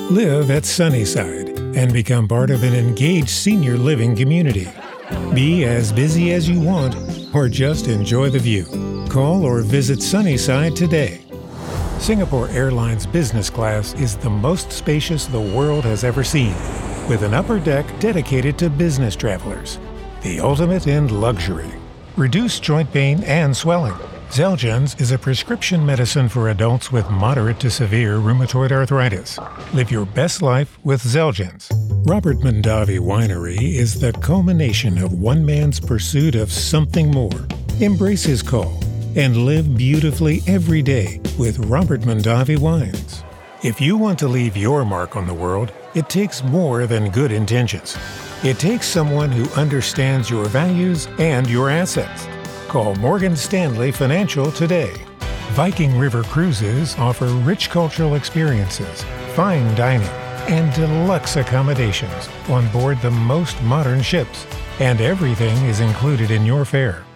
Live at Sunnyside and become part of an engaged senior living community. Be as busy as you want or just enjoy the view. Call or visit Sunnyside today. Singapore Airlines Business Class is the most spacious the world has ever seen, with an upper deck dedicated to business travelers. The ultimate in luxury. Reduce joint pain and swelling. Xeljanz is a prescription medicine for adults with moderate to severe rheumatoid arthritis. Live your best life with Xeljanz. Robert Mondavi Winery is the culmination of one man's pursuit of something more. Embrace his call and live beautifully every day with Robert Mondavi Wines. If you want to leave your mark on the world, it takes more than good intentions. It takes someone who understands your values and your assets. Call Morgan Stanley Financial today. Viking River Cruises offer rich cultural experiences, fine dining, and deluxe accommodations on board the most modern ships, and everything is included in your fare.